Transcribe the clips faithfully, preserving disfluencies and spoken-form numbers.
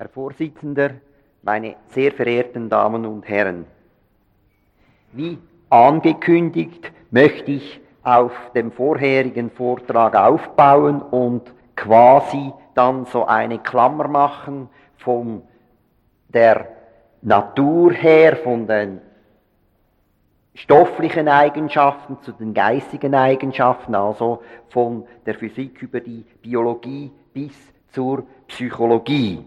Herr Vorsitzender, meine sehr verehrten Damen und Herren, wie angekündigt möchte ich auf dem vorherigen Vortrag aufbauen und quasi dann so eine Klammer machen von der Natur her, von den stofflichen Eigenschaften zu den geistigen Eigenschaften, also von der Physik über die Biologie bis zur Psychologie.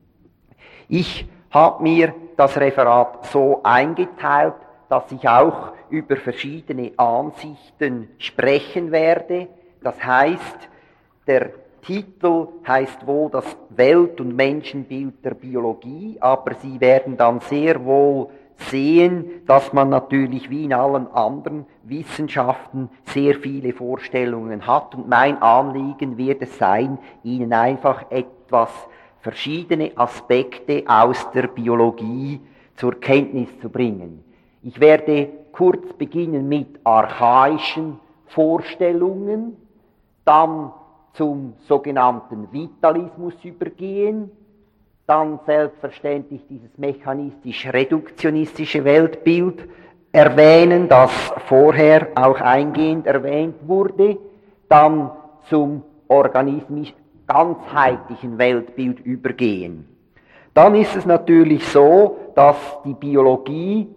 Ich habe mir das Referat so eingeteilt, dass ich auch über verschiedene Ansichten sprechen werde. Das heißt, der Titel heißt wohl das Welt- und Menschenbild der Biologie, aber Sie werden dann sehr wohl sehen, dass man natürlich wie in allen anderen Wissenschaften sehr viele Vorstellungen hat. Und mein Anliegen wird es sein, Ihnen einfach etwas verschiedene Aspekte aus der Biologie zur Kenntnis zu bringen. Ich werde kurz beginnen mit archaischen Vorstellungen, dann zum sogenannten Vitalismus übergehen, dann selbstverständlich dieses mechanistisch-reduktionistische Weltbild erwähnen, das vorher auch eingehend erwähnt wurde, dann zum organismisch ganzheitlichen Weltbild übergehen. Dann ist es natürlich so, dass die Biologie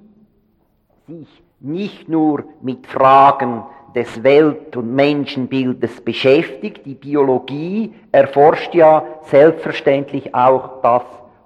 sich nicht nur mit Fragen des Welt- und Menschenbildes beschäftigt. Die Biologie erforscht ja selbstverständlich auch das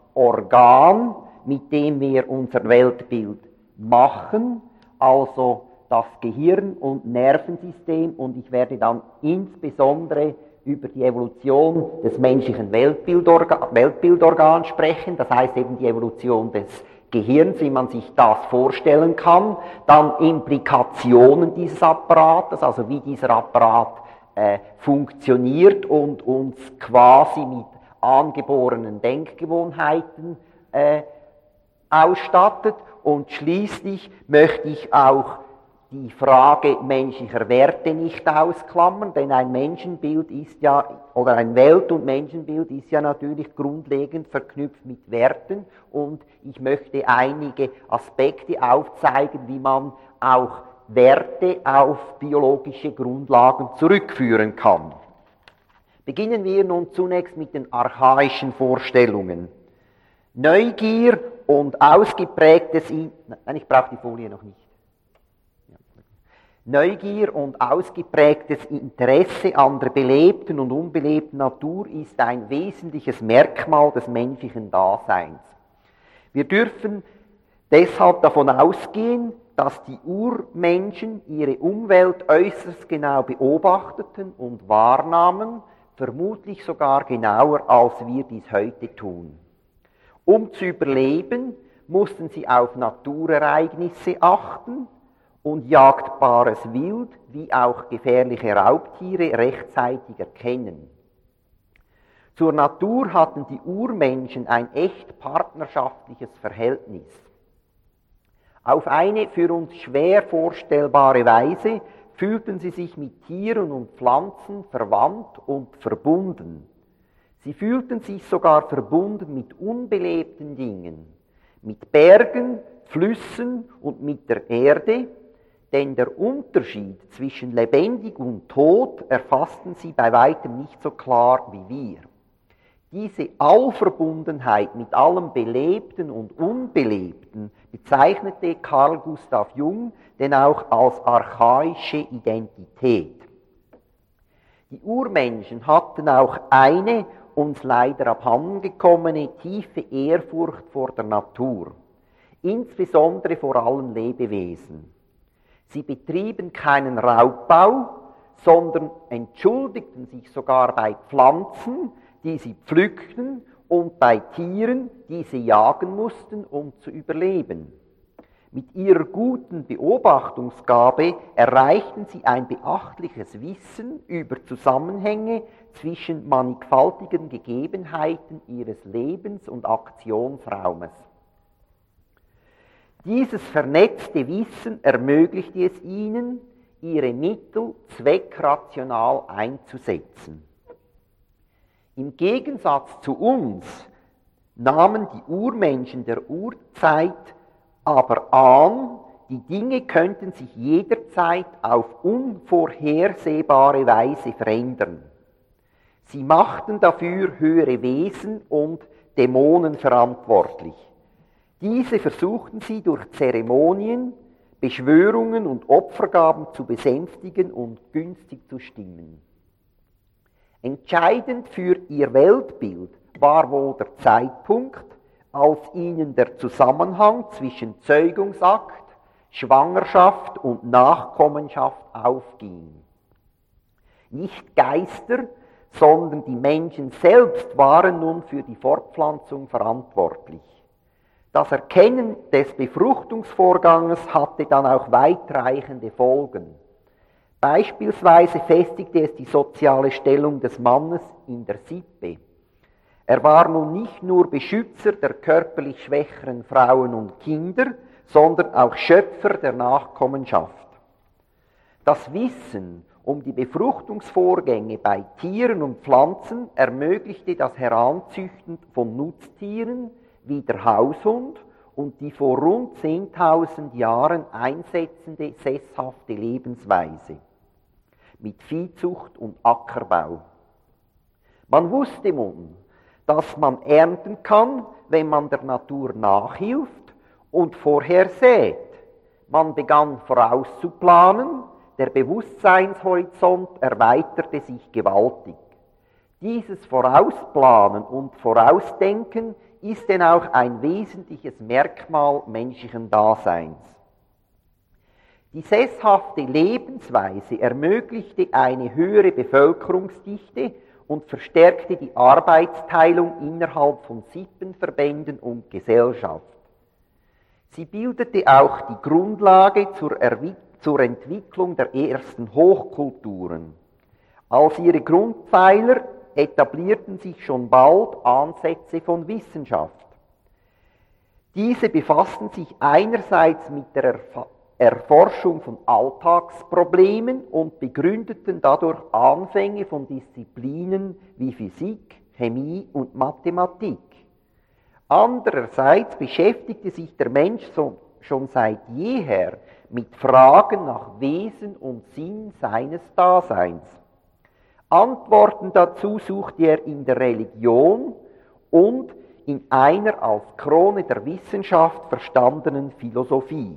Organ, mit dem wir unser Weltbild machen, also das Gehirn und Nervensystem, und ich werde dann insbesondere über die Evolution des menschlichen Weltbildorga- Weltbildorgans sprechen, das heißt eben die Evolution des Gehirns, wie man sich das vorstellen kann, dann Implikationen dieses Apparates, also wie dieser Apparat äh, funktioniert und uns quasi mit angeborenen Denkgewohnheiten äh, ausstattet, und schließlich möchte ich auch die Frage menschlicher Werte nicht ausklammern, denn ein Menschenbild ist ja, oder ein Welt- und Menschenbild ist ja natürlich grundlegend verknüpft mit Werten, und ich möchte einige Aspekte aufzeigen, wie man auch Werte auf biologische Grundlagen zurückführen kann. Beginnen wir nun zunächst mit den archaischen Vorstellungen. Neugier und ausgeprägtes, In- Nein, ich brauche die Folie noch nicht. Neugier und ausgeprägtes Interesse an der belebten und unbelebten Natur ist ein wesentliches Merkmal des menschlichen Daseins. Wir dürfen deshalb davon ausgehen, dass die Urmenschen ihre Umwelt äußerst genau beobachteten und wahrnahmen, vermutlich sogar genauer, als wir dies heute tun. Um zu überleben, mussten sie auf Naturereignisse achten und jagdbares Wild wie auch gefährliche Raubtiere rechtzeitig erkennen. Zur Natur hatten die Urmenschen ein echt partnerschaftliches Verhältnis. Auf eine für uns schwer vorstellbare Weise fühlten sie sich mit Tieren und Pflanzen verwandt und verbunden. Sie fühlten sich sogar verbunden mit unbelebten Dingen, mit Bergen, Flüssen und mit der Erde, denn der Unterschied zwischen lebendig und tot erfassten sie bei weitem nicht so klar wie wir. Diese Allverbundenheit mit allem Belebten und Unbelebten bezeichnete Carl Gustav Jung denn auch als archaische Identität. Die Urmenschen hatten auch eine uns leider abhandengekommene tiefe Ehrfurcht vor der Natur, insbesondere vor allen Lebewesen. Sie betrieben keinen Raubbau, sondern entschuldigten sich sogar bei Pflanzen, die sie pflückten, und bei Tieren, die sie jagen mussten, um zu überleben. Mit ihrer guten Beobachtungsgabe erreichten sie ein beachtliches Wissen über Zusammenhänge zwischen mannigfaltigen Gegebenheiten ihres Lebens- und Aktionsraumes. Dieses vernetzte Wissen ermöglichte es ihnen, ihre Mittel zweckrational einzusetzen. Im Gegensatz zu uns nahmen die Urmenschen der Urzeit aber an, die Dinge könnten sich jederzeit auf unvorhersehbare Weise verändern. Sie machten dafür höhere Wesen und Dämonen verantwortlich. Diese versuchten sie durch Zeremonien, Beschwörungen und Opfergaben zu besänftigen und günstig zu stimmen. Entscheidend für ihr Weltbild war wohl der Zeitpunkt, als ihnen der Zusammenhang zwischen Zeugungsakt, Schwangerschaft und Nachkommenschaft aufging. Nicht Geister, sondern die Menschen selbst waren nun für die Fortpflanzung verantwortlich. Das Erkennen des Befruchtungsvorganges hatte dann auch weitreichende Folgen. Beispielsweise festigte es die soziale Stellung des Mannes in der Sippe. Er war nun nicht nur Beschützer der körperlich schwächeren Frauen und Kinder, sondern auch Schöpfer der Nachkommenschaft. Das Wissen um die Befruchtungsvorgänge bei Tieren und Pflanzen ermöglichte das Heranzüchten von Nutztieren wie der Haushund und die vor rund zehntausend Jahren einsetzende sesshafte Lebensweise mit Viehzucht und Ackerbau. Man wusste nun, dass man ernten kann, wenn man der Natur nachhilft und vorhersät. Man begann vorauszuplanen, der Bewusstseinshorizont erweiterte sich gewaltig. Dieses Vorausplanen und Vorausdenken ist denn auch ein wesentliches Merkmal menschlichen Daseins. Die sesshafte Lebensweise ermöglichte eine höhere Bevölkerungsdichte und verstärkte die Arbeitsteilung innerhalb von Sippenverbänden und Gesellschaft. Sie bildete auch die Grundlage zur, Erwi- zur Entwicklung der ersten Hochkulturen. Als ihre Grundpfeiler etablierten sich schon bald Ansätze von Wissenschaft. Diese befassten sich einerseits mit der Erf- Erforschung von Alltagsproblemen und begründeten dadurch Anfänge von Disziplinen wie Physik, Chemie und Mathematik. Andererseits beschäftigte sich der Mensch so, schon seit jeher mit Fragen nach Wesen und Sinn seines Daseins. Antworten dazu suchte er in der Religion und in einer als Krone der Wissenschaft verstandenen Philosophie.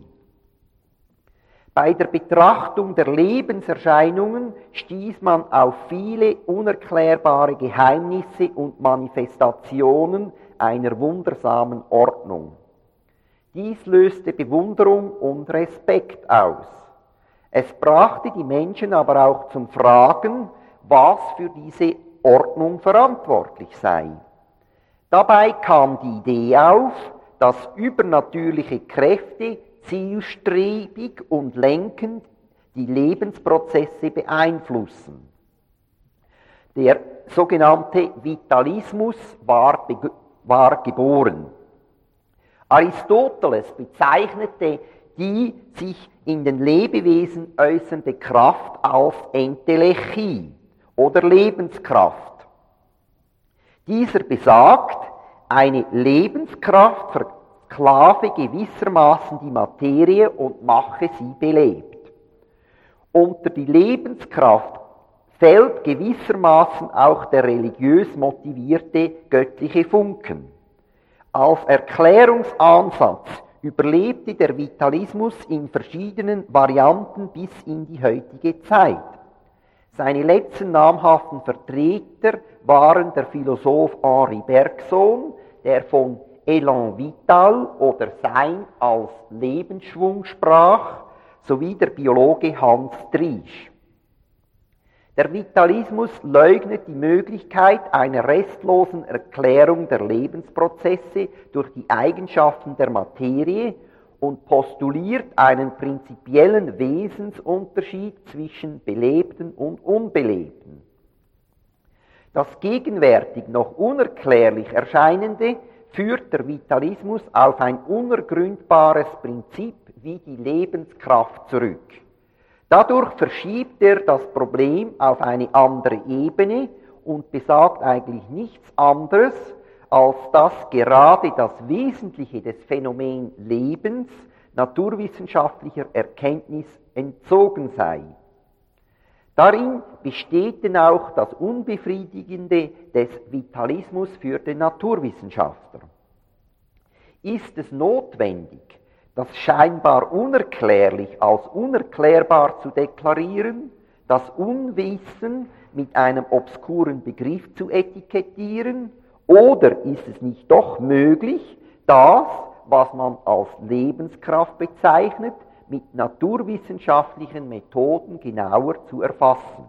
Bei der Betrachtung der Lebenserscheinungen stieß man auf viele unerklärbare Geheimnisse und Manifestationen einer wundersamen Ordnung. Dies löste Bewunderung und Respekt aus. Es brachte die Menschen aber auch zum Fragen, was für diese Ordnung verantwortlich sei. Dabei kam die Idee auf, dass übernatürliche Kräfte zielstrebig und lenkend die Lebensprozesse beeinflussen. Der sogenannte Vitalismus war, war geboren. Aristoteles bezeichnete die sich in den Lebewesen äußernde Kraft als Entelechie oder Lebenskraft. Dieser besagt, eine Lebenskraft verklave gewissermaßen die Materie und mache sie belebt. Unter die Lebenskraft fällt gewissermaßen auch der religiös motivierte göttliche Funken. Als Erklärungsansatz überlebte der Vitalismus in verschiedenen Varianten bis in die heutige Zeit. Seine letzten namhaften Vertreter waren der Philosoph Henri Bergson, der von Élan vital oder Sein als Lebensschwung sprach, sowie der Biologe Hans Driesch. Der Vitalismus leugnet die Möglichkeit einer restlosen Erklärung der Lebensprozesse durch die Eigenschaften der Materie und postuliert einen prinzipiellen Wesensunterschied zwischen Belebten und Unbelebten. Das gegenwärtig noch unerklärlich Erscheinende führt der Vitalismus auf ein unergründbares Prinzip wie die Lebenskraft zurück. Dadurch verschiebt er das Problem auf eine andere Ebene und besagt eigentlich nichts anderes, als dass gerade das Wesentliche des Phänomen Lebens naturwissenschaftlicher Erkenntnis entzogen sei. Darin besteht denn auch das Unbefriedigende des Vitalismus für den Naturwissenschaftler. Ist es notwendig, das scheinbar unerklärlich als unerklärbar zu deklarieren, das Unwissen mit einem obskuren Begriff zu etikettieren, oder ist es nicht doch möglich, das, was man als Lebenskraft bezeichnet, mit naturwissenschaftlichen Methoden genauer zu erfassen?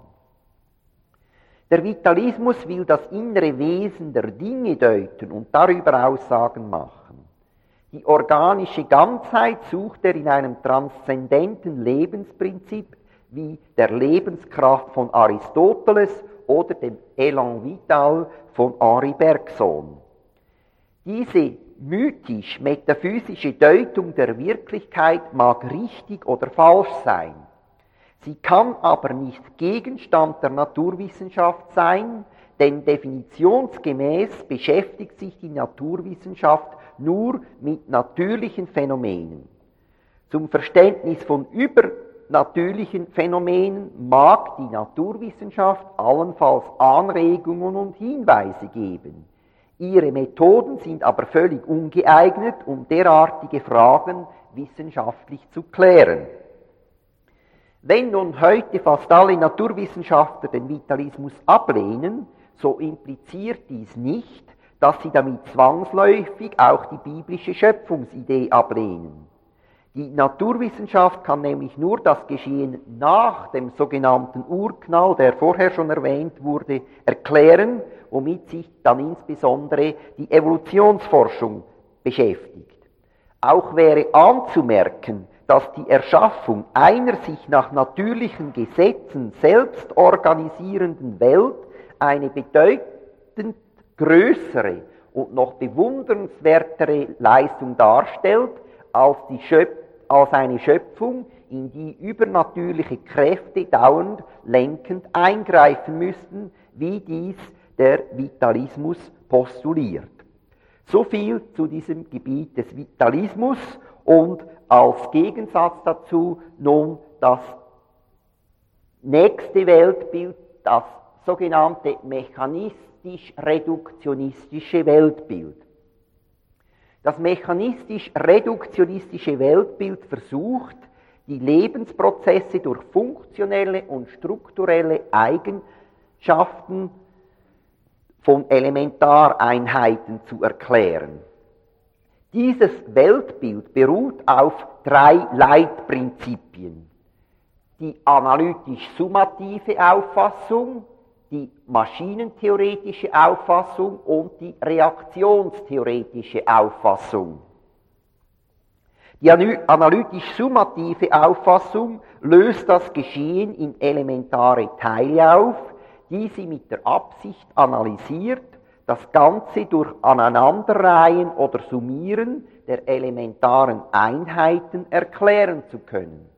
Der Vitalismus will das innere Wesen der Dinge deuten und darüber Aussagen machen. Die organische Ganzheit sucht er in einem transzendenten Lebensprinzip wie der Lebenskraft von Aristoteles oder dem Élan vital von Henri Bergson. Diese mythisch-metaphysische Deutung der Wirklichkeit mag richtig oder falsch sein. Sie kann aber nicht Gegenstand der Naturwissenschaft sein, denn definitionsgemäß beschäftigt sich die Naturwissenschaft nur mit natürlichen Phänomenen. Zum Verständnis von übernatürlichen Phänomenen mag die Naturwissenschaft allenfalls Anregungen und Hinweise geben. Ihre Methoden sind aber völlig ungeeignet, um derartige Fragen wissenschaftlich zu klären. Wenn nun heute fast alle Naturwissenschaftler den Vitalismus ablehnen, so impliziert dies nicht, dass sie damit zwangsläufig auch die biblische Schöpfungsidee ablehnen. Die Naturwissenschaft kann nämlich nur das Geschehen nach dem sogenannten Urknall, der vorher schon erwähnt wurde, erklären, womit sich dann insbesondere die Evolutionsforschung beschäftigt. Auch wäre anzumerken, dass die Erschaffung einer sich nach natürlichen Gesetzen selbst organisierenden Welt eine bedeutend größere und noch bewundernswertere Leistung darstellt, als, die Schöp- als eine Schöpfung, in die übernatürliche Kräfte dauernd lenkend eingreifen müssten, wie dies der Vitalismus postuliert. So viel zu diesem Gebiet des Vitalismus und als Gegensatz dazu nun das nächste Weltbild, das sogenannte mechanistisch-reduktionistische Weltbild. Das mechanistisch-reduktionistische Weltbild versucht, die Lebensprozesse durch funktionelle und strukturelle Eigenschaften von Elementareinheiten zu erklären. Dieses Weltbild beruht auf drei Leitprinzipien: die analytisch-summative Auffassung, die maschinentheoretische Auffassung und die reaktionstheoretische Auffassung. Die analytisch-summative Auffassung löst das Geschehen in elementare Teile auf, die sie mit der Absicht analysiert, das Ganze durch Aneinanderreihen oder Summieren der elementaren Einheiten erklären zu können.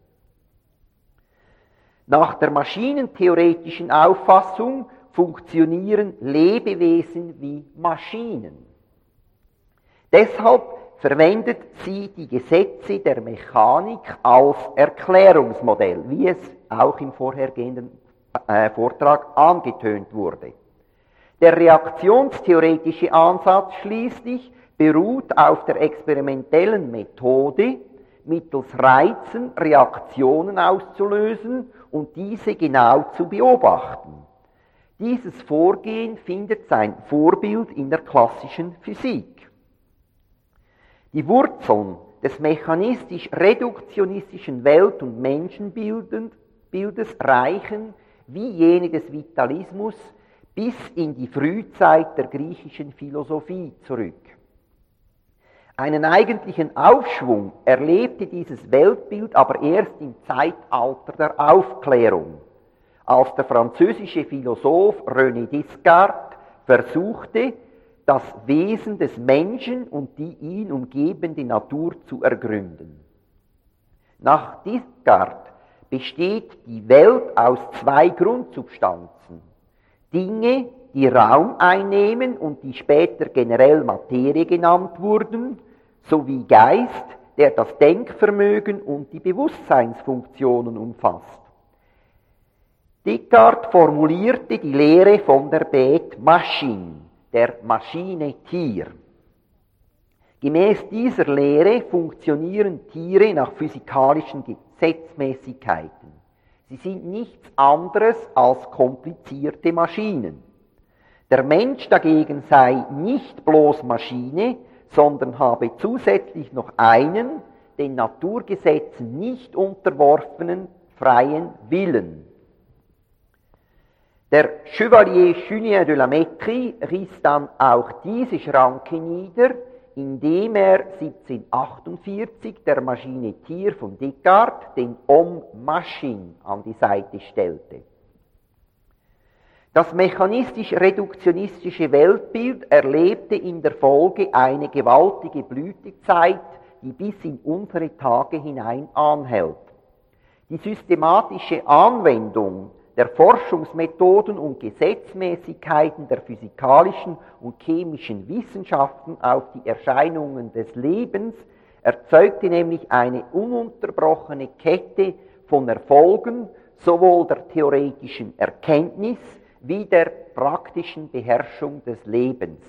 Nach der maschinentheoretischen Auffassung funktionieren Lebewesen wie Maschinen. Deshalb verwendet sie die Gesetze der Mechanik als Erklärungsmodell, wie es auch im vorhergehenden äh, Vortrag angetönt wurde. Der reaktionstheoretische Ansatz schließlich beruht auf der experimentellen Methode, mittels Reizen Reaktionen auszulösen und diese genau zu beobachten. Dieses Vorgehen findet sein Vorbild in der klassischen Physik. Die Wurzeln des mechanistisch-reduktionistischen Welt- und Menschenbildes reichen, wie jene des Vitalismus, bis in die Frühzeit der griechischen Philosophie zurück. Einen eigentlichen Aufschwung erlebte dieses Weltbild aber erst im Zeitalter der Aufklärung, als der französische Philosoph René Descartes versuchte, das Wesen des Menschen und die ihn umgebende Natur zu ergründen. Nach Descartes besteht die Welt aus zwei Grundsubstanzen: Dinge, die Raum einnehmen und die später generell Materie genannt wurden, sowie Geist, der das Denkvermögen und die Bewusstseinsfunktionen umfasst. Descartes formulierte die Lehre von der Bête Machine, der Maschine Tier. Gemäß dieser Lehre funktionieren Tiere nach physikalischen Gesetzmäßigkeiten. Sie sind nichts anderes als komplizierte Maschinen. Der Mensch dagegen sei nicht bloß Maschine, sondern habe zusätzlich noch einen, den Naturgesetzen nicht unterworfenen, freien Willen. Der Chevalier Junien de la Métrie riss dann auch diese Schranke nieder, indem er siebzehnhundertachtundvierzig der Maschine Tier von Descartes den Homme Machine an die Seite stellte. Das mechanistisch-reduktionistische Weltbild erlebte in der Folge eine gewaltige Blütezeit, die bis in unsere Tage hinein anhält. Die systematische Anwendung der Forschungsmethoden und Gesetzmäßigkeiten der physikalischen und chemischen Wissenschaften auf die Erscheinungen des Lebens erzeugte nämlich eine ununterbrochene Kette von Erfolgen sowohl der theoretischen Erkenntnis wie der praktischen Beherrschung des Lebens.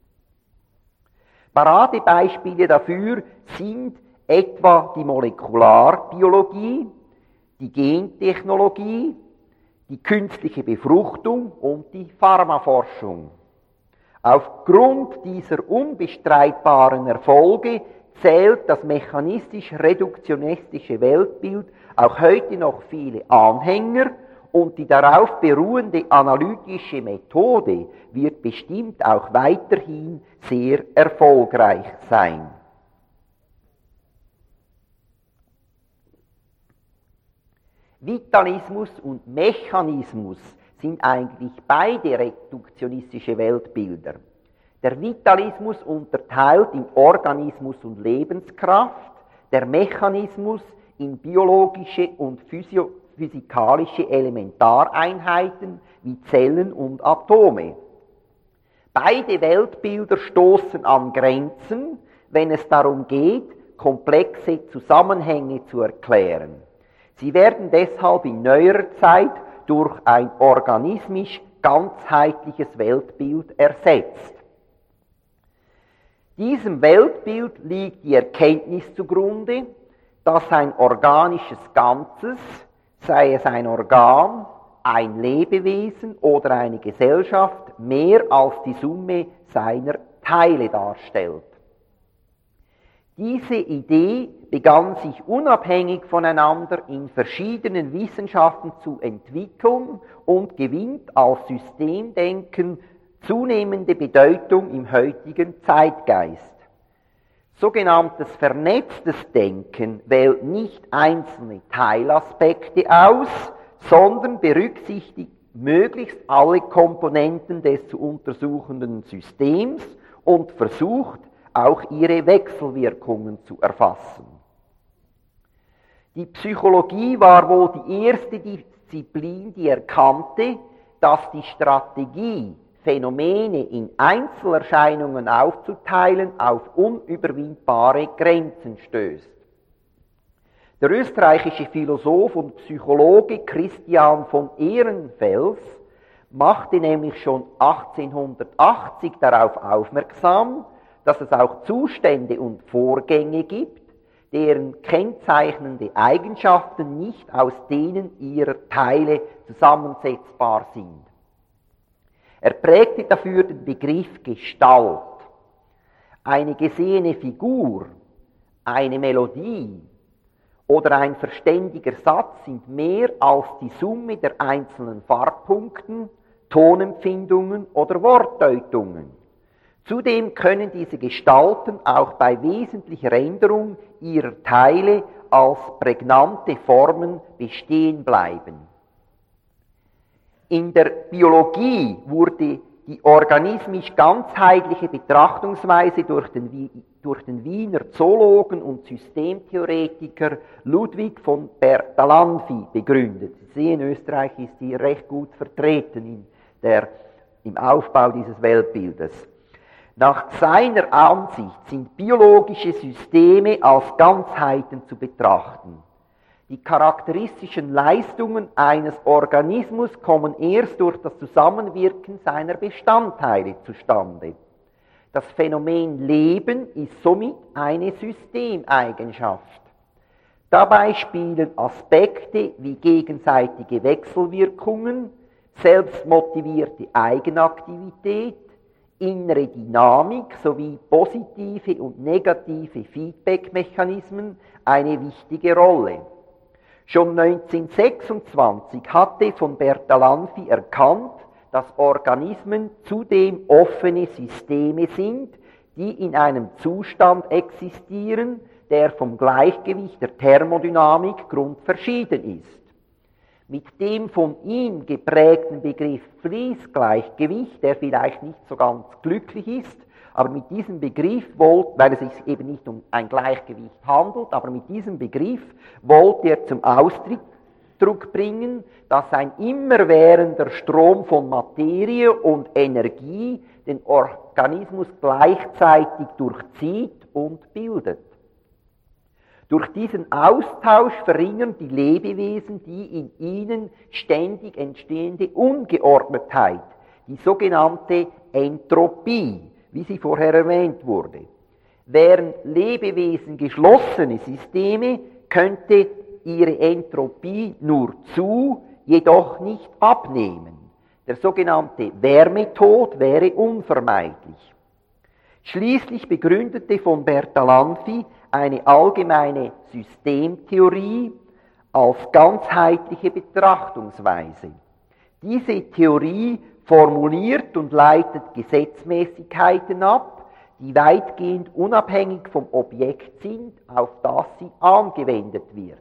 Paradebeispiele dafür sind etwa die Molekularbiologie, die Gentechnologie, die künstliche Befruchtung und die Pharmaforschung. Aufgrund dieser unbestreitbaren Erfolge zählt das mechanistisch-reduktionistische Weltbild auch heute noch viele Anhänger und die darauf beruhende analytische Methode wird bestimmt auch weiterhin sehr erfolgreich sein. Vitalismus und Mechanismus sind eigentlich beide reduktionistische Weltbilder. Der Vitalismus unterteilt in Organismus und Lebenskraft, der Mechanismus in biologische und physio- physikalische Elementareinheiten wie Zellen und Atome. Beide Weltbilder stoßen an Grenzen, wenn es darum geht, komplexe Zusammenhänge zu erklären. Sie werden deshalb in neuerer Zeit durch ein organismisch ganzheitliches Weltbild ersetzt. Diesem Weltbild liegt die Erkenntnis zugrunde, dass ein organisches Ganzes, sei es ein Organ, ein Lebewesen oder eine Gesellschaft, mehr als die Summe seiner Teile darstellt. Diese Idee begann sich unabhängig voneinander in verschiedenen Wissenschaften zu entwickeln und gewinnt als Systemdenken zunehmende Bedeutung im heutigen Zeitgeist. Sogenanntes vernetztes Denken wählt nicht einzelne Teilaspekte aus, sondern berücksichtigt möglichst alle Komponenten des zu untersuchenden Systems und versucht, auch ihre Wechselwirkungen zu erfassen. Die Psychologie war wohl die erste Disziplin, die erkannte, dass die Strategie, Phänomene in Einzelerscheinungen aufzuteilen, auf unüberwindbare Grenzen stößt. Der österreichische Philosoph und Psychologe Christian von Ehrenfels machte nämlich schon achtzehnhundertachtzig darauf aufmerksam, dass es auch Zustände und Vorgänge gibt, deren kennzeichnende Eigenschaften nicht aus denen ihrer Teile zusammensetzbar sind. Er prägte dafür den Begriff Gestalt. Eine gesehene Figur, eine Melodie oder ein verständiger Satz sind mehr als die Summe der einzelnen Farbpunkten, Tonempfindungen oder Wortdeutungen. Zudem können diese Gestalten auch bei wesentlicher Änderung ihrer Teile als prägnante Formen bestehen bleiben. In der Biologie wurde die organismisch ganzheitliche Betrachtungsweise durch den, durch den Wiener Zoologen und Systemtheoretiker Ludwig von Bertalanffy begründet. Sie sehen, Österreich ist hier recht gut vertreten in der im Aufbau dieses Weltbildes. Nach seiner Ansicht sind biologische Systeme als Ganzheiten zu betrachten. Die charakteristischen Leistungen eines Organismus kommen erst durch das Zusammenwirken seiner Bestandteile zustande. Das Phänomen Leben ist somit eine Systemeigenschaft. Dabei spielen Aspekte wie gegenseitige Wechselwirkungen, selbstmotivierte Eigenaktivität, innere Dynamik sowie positive und negative Feedbackmechanismen eine wichtige Rolle. Schon neunzehnhundertsechsundzwanzig hatte von Bertalanffy erkannt, dass Organismen zudem offene Systeme sind, die in einem Zustand existieren, der vom Gleichgewicht der Thermodynamik grundverschieden ist. Mit dem von ihm geprägten Begriff Fließgleichgewicht, der vielleicht nicht so ganz glücklich ist, aber mit diesem Begriff, wollt, weil es sich eben nicht um ein Gleichgewicht handelt, aber mit diesem Begriff wollte er zum Ausdruck bringen, dass ein immerwährender Strom von Materie und Energie den Organismus gleichzeitig durchzieht und bildet. Durch diesen Austausch verringern die Lebewesen die in ihnen ständig entstehende Ungeordnetheit, die sogenannte Entropie, wie sie vorher erwähnt wurde. Wären Lebewesen geschlossene Systeme, könnte ihre Entropie nur zu, jedoch nicht abnehmen. Der sogenannte Wärmetod wäre unvermeidlich. Schließlich begründete von Bertalanffy eine allgemeine Systemtheorie als ganzheitliche Betrachtungsweise. Diese Theorie formuliert und leitet Gesetzmäßigkeiten ab, die weitgehend unabhängig vom Objekt sind, auf das sie angewendet wird.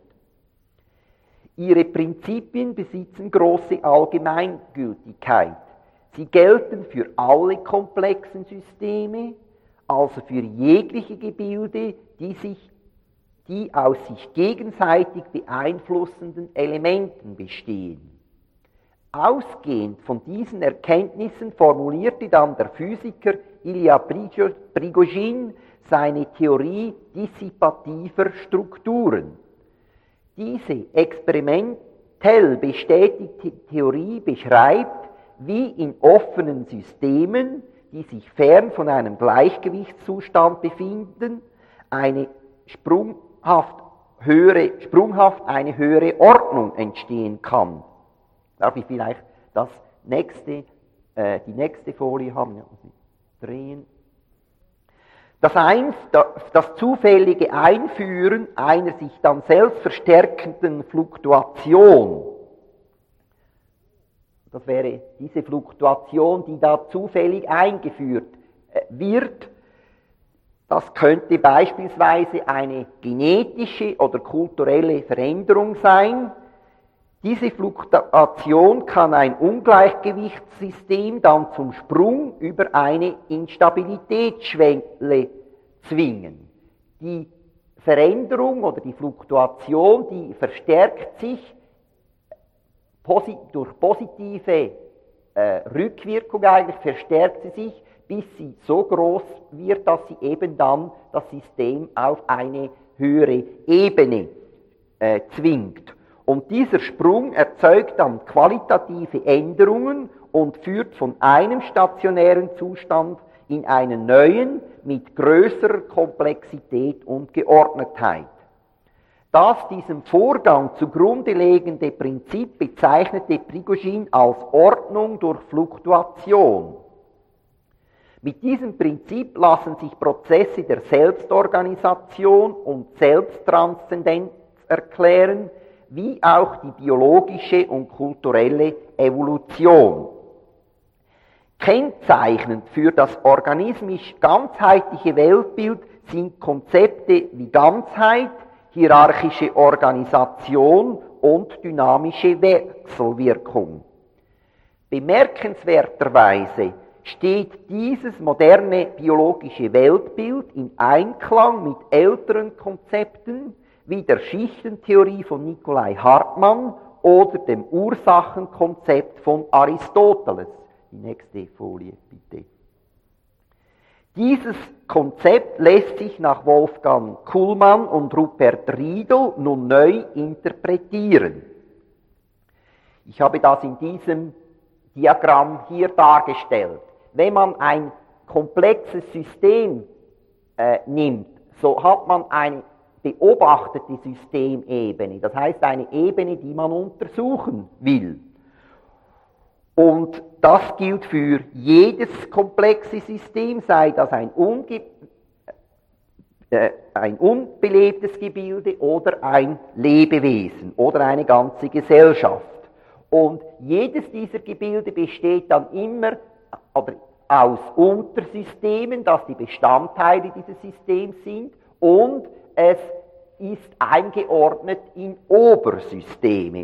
Ihre Prinzipien besitzen große Allgemeingültigkeit. Sie gelten für alle komplexen Systeme, also für jegliche Gebilde, die, sich, die aus sich gegenseitig beeinflussenden Elementen bestehen. Ausgehend von diesen Erkenntnissen formulierte dann der Physiker Ilya Prigozhin seine Theorie dissipativer Strukturen. Diese experimentell bestätigte Theorie beschreibt, wie in offenen Systemen, die sich fern von einem Gleichgewichtszustand befinden, eine sprunghaft höhere, sprunghaft eine höhere Ordnung entstehen kann. Darf ich vielleicht das nächste, äh, die nächste Folie haben? Ja, drehen. Das, ein, das zufällige Einführen einer sich dann selbst verstärkenden Fluktuation, das wäre diese Fluktuation, die da zufällig eingeführt wird, das könnte beispielsweise eine genetische oder kulturelle Veränderung sein. Diese Fluktuation kann ein Ungleichgewichtssystem dann zum Sprung über eine Instabilitätsschwelle zwingen. Die Veränderung oder die Fluktuation, die verstärkt sich posi- durch positive äh, Rückwirkung eigentlich, verstärkt sie sich, bis sie so groß wird, dass sie eben dann das System auf eine höhere Ebene äh, zwingt. Und dieser Sprung erzeugt dann qualitative Änderungen und führt von einem stationären Zustand in einen neuen mit größerer Komplexität und Geordnetheit. Das diesem Vorgang zugrunde liegende Prinzip bezeichnete Prigozhin als Ordnung durch Fluktuation. Mit diesem Prinzip lassen sich Prozesse der Selbstorganisation und Selbsttranszendenz erklären, wie auch die biologische und kulturelle Evolution. Kennzeichnend für das organismisch ganzheitliche Weltbild sind Konzepte wie Ganzheit, hierarchische Organisation und dynamische Wechselwirkung. Bemerkenswerterweise steht dieses moderne biologische Weltbild in Einklang mit älteren Konzepten wie der Schichtentheorie von Nikolai Hartmann oder dem Ursachenkonzept von Aristoteles, Die nächste Folie, bitte. Dieses Konzept lässt sich nach Wolfgang Kuhlmann und Rupert Riedel nun neu interpretieren. Ich habe das in diesem Diagramm hier dargestellt. Wenn man ein komplexes System äh, nimmt, so hat man eine beobachtete Systemebene, das heißt eine Ebene, die man untersuchen will. Und das gilt für jedes komplexe System, sei das ein, unge äh, ein unbelebtes Gebilde oder ein Lebewesen oder eine ganze Gesellschaft. Und jedes dieser Gebilde besteht dann immer oder aus Untersystemen, das die Bestandteile dieses Systems sind, und es ist eingeordnet in Obersysteme.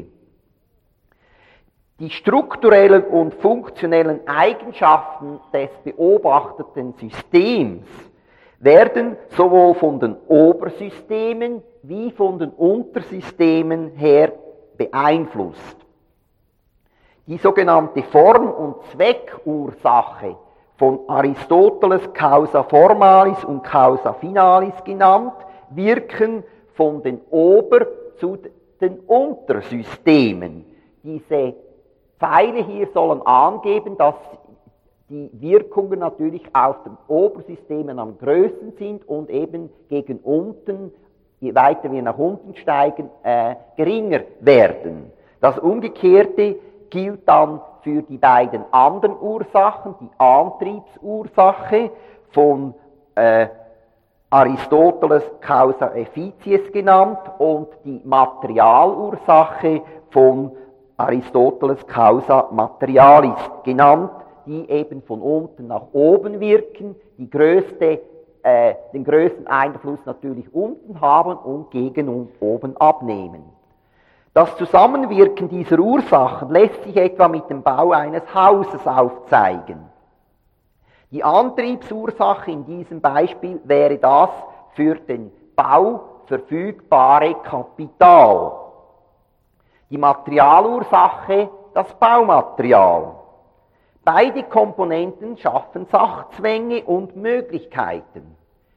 Die strukturellen und funktionellen Eigenschaften des beobachteten Systems werden sowohl von den Obersystemen wie von den Untersystemen her beeinflusst. Die sogenannte Form- und Zweckursache, von Aristoteles causa formalis und causa finalis genannt, wirken von den Ober- zu den Untersystemen. Diese Pfeile hier sollen angeben, dass die Wirkungen natürlich auf den Obersystemen am größten sind und eben gegen unten, je weiter wir nach unten steigen, äh, geringer werden. Das Umgekehrte gilt dann für die beiden anderen Ursachen, die Antriebsursache von äh, Aristoteles causa efficies genannt und die Materialursache von Aristoteles causa materialis genannt, die eben von unten nach oben wirken, die größte, äh, den größten Einfluss natürlich unten haben und gegen und oben abnehmen. Das Zusammenwirken dieser Ursachen lässt sich etwa mit dem Bau eines Hauses aufzeigen. Die Antriebsursache in diesem Beispiel wäre das für den Bau verfügbare Kapital. Die Materialursache das Baumaterial. Beide Komponenten schaffen Sachzwänge und Möglichkeiten.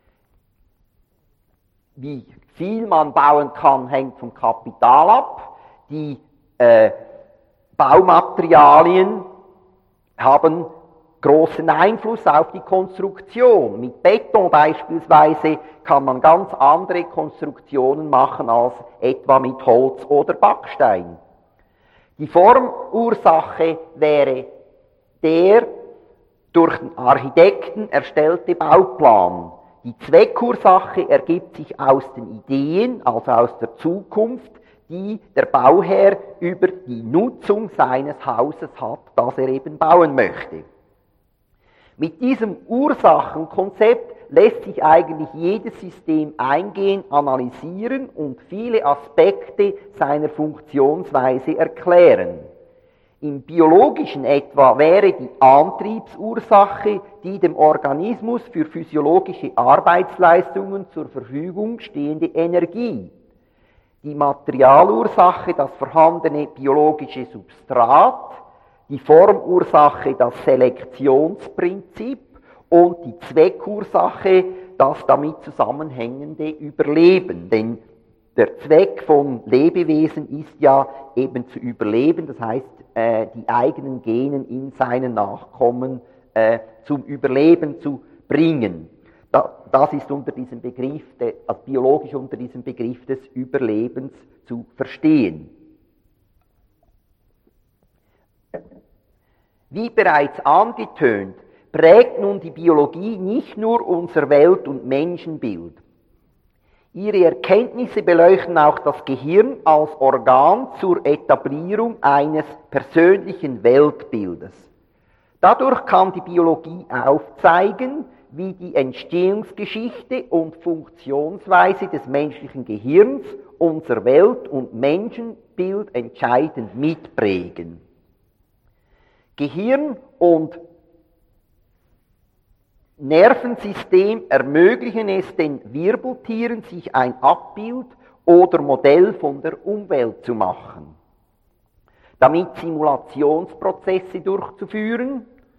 Wie viel man bauen kann, hängt vom Kapital ab. Die äh, Baumaterialien haben großen Einfluss auf die Konstruktion. Mit Beton beispielsweise kann man ganz andere Konstruktionen machen als etwa mit Holz oder Backstein. Die Formursache wäre der durch den Architekten erstellte Bauplan. Die Zweckursache ergibt sich aus den Ideen, also aus der Zukunft, die der Bauherr über die Nutzung seines Hauses hat, das er eben bauen möchte. Mit diesem Ursachenkonzept lässt sich eigentlich jedes System eingehen, analysieren und viele Aspekte seiner Funktionsweise erklären. Im Biologischen etwa wäre die Antriebsursache die dem Organismus für physiologische Arbeitsleistungen zur Verfügung stehende Energie. Die Materialursache das vorhandene biologische Substrat, die Formursache das Selektionsprinzip und die Zweckursache das damit zusammenhängende Überleben. Denn der Zweck von Lebewesen ist ja eben zu überleben, das heißt, äh, die eigenen Genen in seinen Nachkommen äh, zum Überleben zu bringen. Da, das ist unter diesem Begriff, de, als biologisch unter diesem Begriff des Überlebens zu verstehen. Wie bereits angetönt, prägt nun die Biologie nicht nur unser Welt- und Menschenbild. Ihre Erkenntnisse beleuchten auch das Gehirn als Organ zur Etablierung eines persönlichen Weltbildes. Dadurch kann die Biologie aufzeigen, wie die Entstehungsgeschichte und Funktionsweise des menschlichen Gehirns unser Welt- und Menschenbild entscheidend mitprägen. Gehirn und Nervensystem ermöglichen es den Wirbeltieren, sich ein Abbild oder Modell von der Umwelt zu machen, damit Simulationsprozesse durchzuführen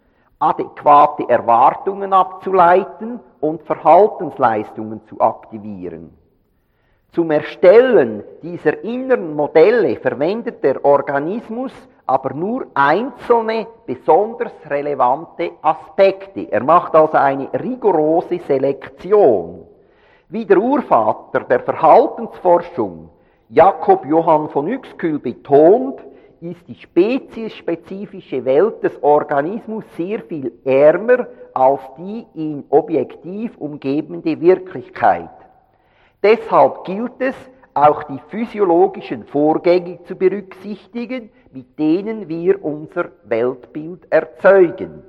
adäquate Erwartungen abzuleiten und Verhaltensleistungen zu aktivieren. Zum Erstellen dieser inneren Modelle verwendet der Organismus aber nur einzelne, besonders relevante Aspekte. Er macht also eine rigorose Selektion. Wie der Urvater der Verhaltensforschung, Jakob Johann von Uexküll, betont, ist die speziesspezifische Welt des Organismus sehr viel ärmer als die ihn objektiv umgebende Wirklichkeit. Deshalb gilt es, auch die physiologischen Vorgänge zu berücksichtigen, mit denen wir unser Weltbild erzeugen.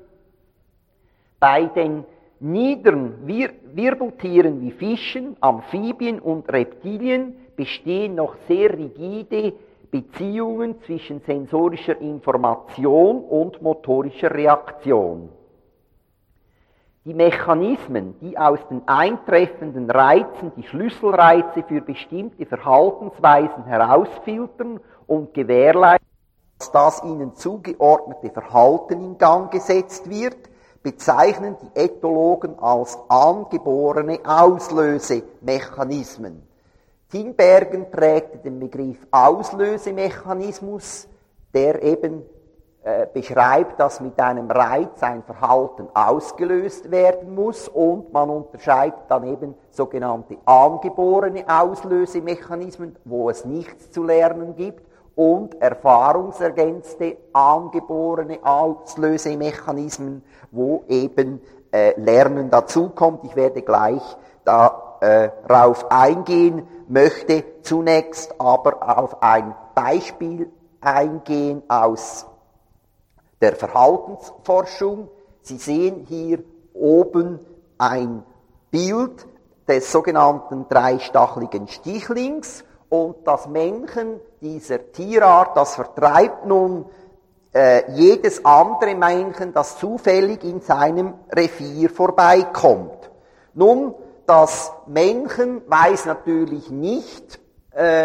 Bei den niederen Wir Wirbeltieren wie Fischen, Amphibien und Reptilien bestehen noch sehr rigide Beziehungen zwischen sensorischer Information und motorischer Reaktion. Die Mechanismen, die aus den eintreffenden Reizen die Schlüsselreize für bestimmte Verhaltensweisen herausfiltern und gewährleisten, dass das ihnen zugeordnete Verhalten in Gang gesetzt wird, bezeichnen die Ethologen als angeborene Auslösemechanismen. Tinbergen prägte den Begriff Auslösemechanismus, der eben äh, beschreibt, dass mit einem Reiz ein Verhalten ausgelöst werden muss, und man unterscheidet dann eben sogenannte angeborene Auslösemechanismen, wo es nichts zu lernen gibt, und erfahrungsergänzte angeborene Auslösemechanismen, wo eben äh, Lernen dazukommt. Ich werde gleich darauf äh, eingehen, möchte zunächst aber auf ein Beispiel eingehen aus der Verhaltensforschung. Sie sehen hier oben ein Bild des sogenannten dreistacheligen Stichlings, und das Männchen dieser Tierart, das vertreibt nun äh, jedes andere Männchen, das zufällig in seinem Revier vorbeikommt. Nun, das Männchen weiß natürlich nicht äh,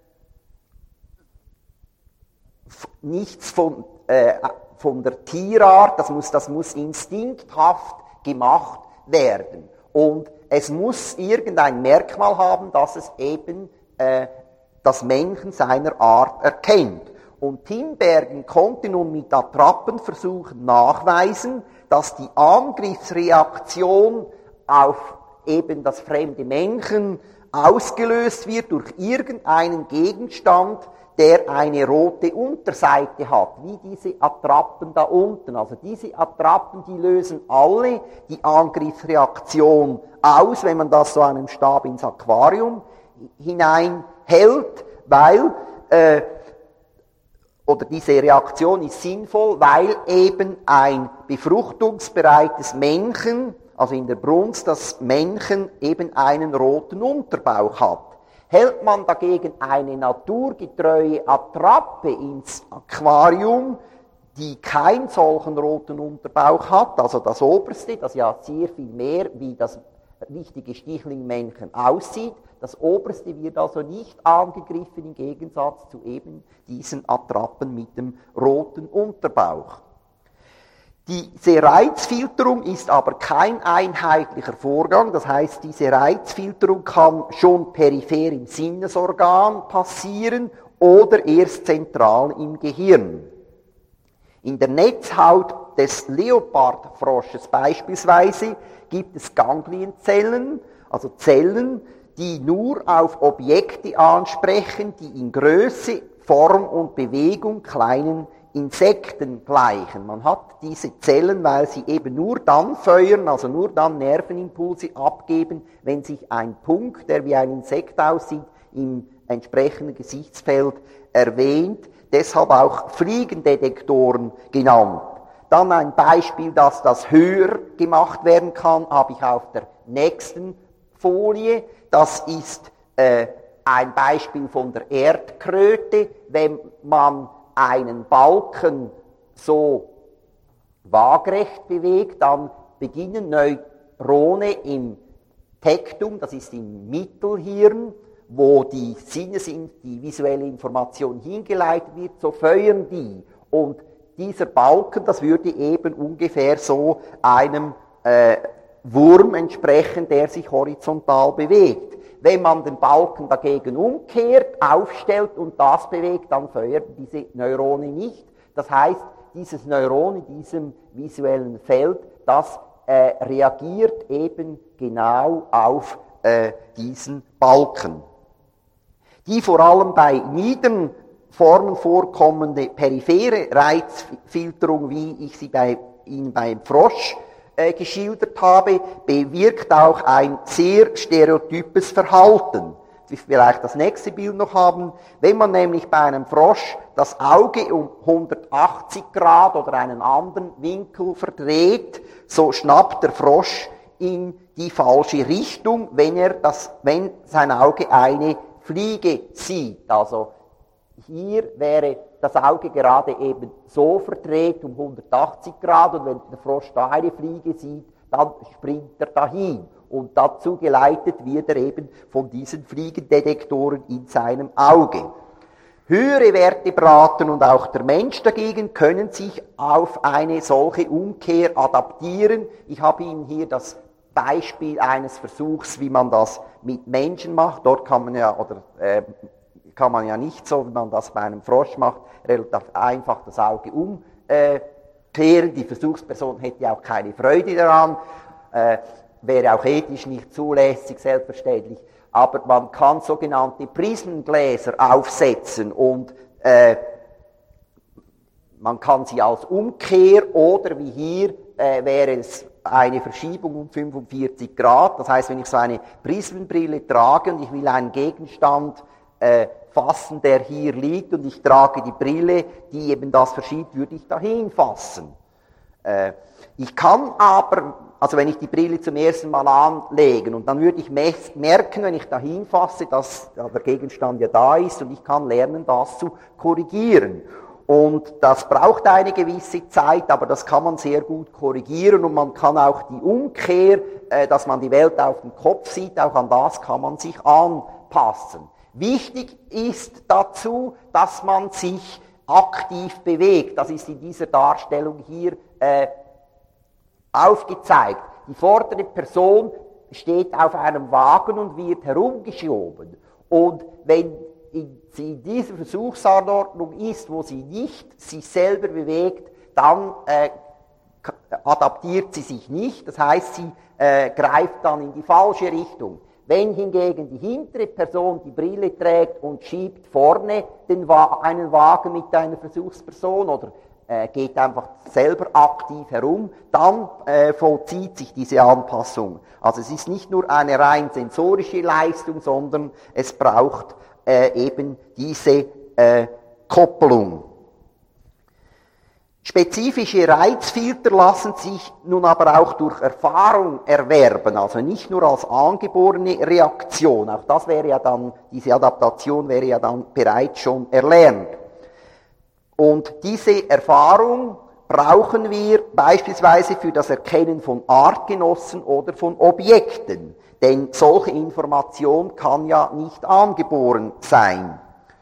nichts von, äh, von der Tierart, das muss, das muss instinkthaft gemacht werden. Und es muss irgendein Merkmal haben, dass es eben äh, das Männchen seiner Art erkennt. Und Tinbergen konnte nun mit Attrappenversuchen nachweisen, dass die Angriffsreaktion auf eben das fremde Männchen ausgelöst wird durch irgendeinen Gegenstand, der eine rote Unterseite hat, wie diese Attrappen da unten. Also diese Attrappen, die lösen alle die Angriffsreaktion aus, wenn man das so einem Stab ins Aquarium hineinhält, weil, äh, oder diese Reaktion ist sinnvoll, weil eben ein befruchtungsbereites Männchen, also in der Brunst das Männchen, eben einen roten Unterbauch hat. Hält man dagegen eine naturgetreue Attrappe ins Aquarium, die keinen solchen roten Unterbauch hat, also das oberste, das ja sehr viel mehr wie das richtige Stichlingmännchen aussieht, das oberste wird also nicht angegriffen, im Gegensatz zu eben diesen Attrappen mit dem roten Unterbauch. Diese Reizfilterung ist aber kein einheitlicher Vorgang, das heißt, diese Reizfilterung kann schon peripher im Sinnesorgan passieren oder erst zentral im Gehirn. In der Netzhaut des Leopardfrosches beispielsweise gibt es Ganglienzellen, also Zellen, die nur auf Objekte ansprechen, die in Größe, Form und Bewegung kleinen Insekten gleichen. Man hat diese Zellen, weil sie eben nur dann feuern, also nur dann Nervenimpulse abgeben, wenn sich ein Punkt, der wie ein Insekt aussieht, im entsprechenden Gesichtsfeld erwähnt, deshalb auch Fliegendetektoren genannt. Dann ein Beispiel, dass das höher gemacht werden kann, habe ich auf der nächsten Folie. Das ist äh, ein Beispiel von der Erdkröte. Wenn man einen Balken so waagrecht bewegt, dann beginnen Neurone im Tektum, das ist im Mittelhirn, wo die Sinnes, die visuelle Information hingeleitet wird, so feuern die. Und dieser Balken, das würde eben ungefähr so einem äh, Wurm entsprechen, der sich horizontal bewegt. Wenn man den Balken dagegen umkehrt, aufstellt und das bewegt, dann feuern diese Neurone nicht. Das heißt, dieses Neuron in diesem visuellen Feld, das äh, reagiert eben genau auf äh, diesen Balken. Die vor allem bei niederen Formen vorkommende periphere Reizfilterung, wie ich sie bei Ihnen beim Frosch äh, geschildert habe, bewirkt auch ein sehr stereotypes Verhalten. Wir vielleicht das nächste Bild noch haben. Wenn man nämlich bei einem Frosch das Auge um hundertachtzig Grad oder einen anderen Winkel verdreht, so schnappt der Frosch in die falsche Richtung, wenn er das, wenn sein Auge eine Fliege sieht. Also hier wäre das Auge gerade eben so verdreht um hundertachtzig Grad und wenn der Frosch da eine Fliege sieht, dann springt er dahin. Und dazu geleitet wird er eben von diesen Fliegendetektoren in seinem Auge. Höhere Vertebraten und auch der Mensch dagegen können sich auf eine solche Umkehr adaptieren. Ich habe Ihnen hier das Beispiel eines Versuchs, wie man das mit Menschen macht. Dort kann man ja, oder, äh, kann man ja nicht so, wie man das bei einem Frosch macht, relativ einfach das Auge umkehren. Die Versuchsperson hätte ja auch keine Freude daran. Äh, wäre auch ethisch nicht zulässig, selbstverständlich. Aber man kann sogenannte Prismengläser aufsetzen und äh, man kann sie als Umkehr oder wie hier äh, wäre es eine Verschiebung um fünfundvierzig Grad. Das heißt, wenn ich so eine Prismenbrille trage und ich will einen Gegenstand äh, fassen, der hier liegt und ich trage die Brille, die eben das verschiebt, würde ich dahin fassen. Äh, ich kann aber, also wenn ich die Brille zum ersten Mal anlegen und dann würde ich merken, wenn ich dahin fasse, dass der Gegenstand ja da ist und ich kann lernen, das zu korrigieren. Und das braucht eine gewisse Zeit, aber das kann man sehr gut korrigieren und man kann auch die Umkehr, äh, dass man die Welt auf dem Kopf sieht, auch an das kann man sich anpassen. Wichtig ist dazu, dass man sich aktiv bewegt. Das ist in dieser Darstellung hier äh, aufgezeigt. Die vordere Person steht auf einem Wagen und wird herumgeschoben. Und wenn sie in dieser Versuchsanordnung ist, wo sie nicht sich selber bewegt, dann äh, adaptiert sie sich nicht. Das heißt, sie äh, greift dann in die falsche Richtung. Wenn hingegen die hintere Person die Brille trägt und schiebt vorne den Wa- einen Wagen mit einer Versuchsperson oder äh, geht einfach selber aktiv herum, dann äh, vollzieht sich diese Anpassung. Also es ist nicht nur eine rein sensorische Leistung, sondern es braucht äh, eben diese äh, Kopplung. Spezifische Reizfilter lassen sich nun aber auch durch Erfahrung erwerben, also nicht nur als angeborene Reaktion. Auch das wäre ja dann, diese Adaptation wäre ja dann bereits schon erlernt. Und diese Erfahrung brauchen wir beispielsweise für das Erkennen von Artgenossen oder von Objekten, denn solche Information kann ja nicht angeboren sein.